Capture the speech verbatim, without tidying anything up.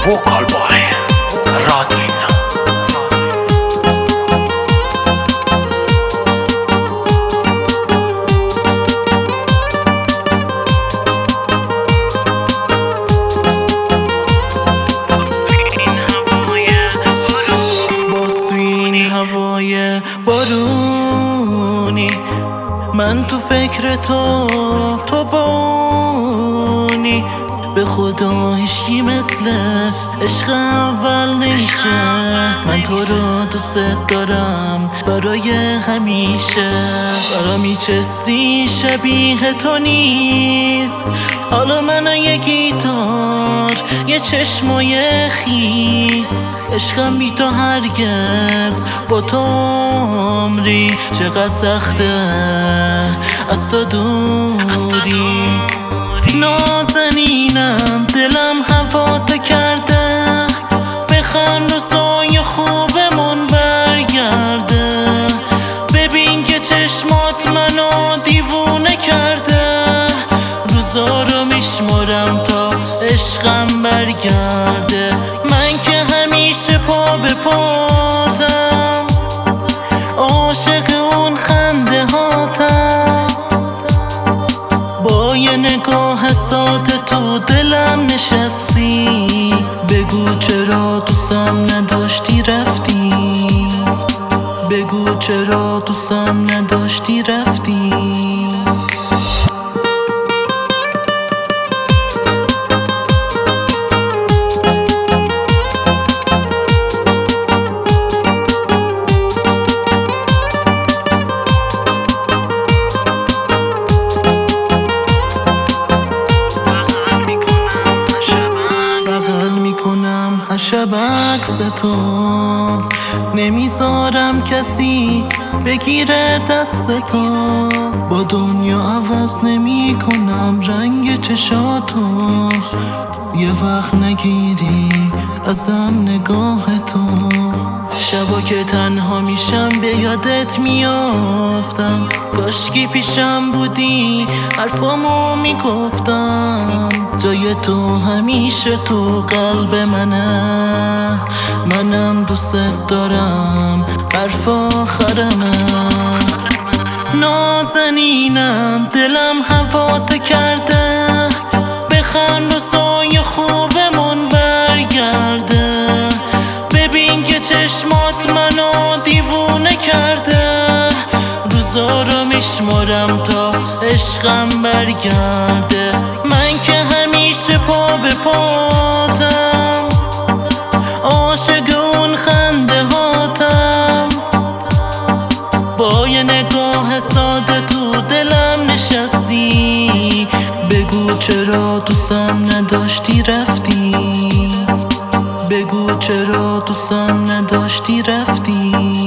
vocal boy Radwin. هوای بارونی من تو فکر تو تو بونی به خدا هیچکی مثل عشق اول نمیشه. من تو رو دوست دارم برای همیشه. برا میچستی شبیه تو نیست. حالا من یه گیتار یه چشمای خیس. عشقم بی تو هرگز با تو عمری. چقدر سخته از تو دوری. نازنینم دلم هوا تو کرده. بخند روزای خوبمون برگرده. ببین که چشمات منو دیوونه کرده. روزا رو میشمارم تا عشقم برگرده. من که همیشه پا به پاتم. عاشق اون خنده هاتم. با یه نگاه ساده تو دلم نشستی. بگو چرا دوستم نداشتی رفتی. بگو چرا دوستم نداشتی رفتی. شب عکس تو نمیذارم کسی بگیره دست تو. با دنیا عوض نمی کنم رنگ چشاتو. یه وقت نگیری ازم نگاه تو. شبا که تنها میشم به یادت میافتم. کاشکی پیشم بودی حرفامو میگفتم. جای تو همیشه تو قلب منه. منم دوست دارم حرف آخرمه. نازنینم دلم هوا تو کرده. بخند روزای خوبمون برگرده. ببین که چشمات منو دیوونه کرده. روزا رو میشمارم تا عشقم برگرده. من که همیشه پا به پاتم. عاشق اون خنده هاتم. با یه نگاه ساده تو دلم نشستی. بگو چرا دوستم نداشتی رفتی. بگو چرا دوستم نداشتی رفتی.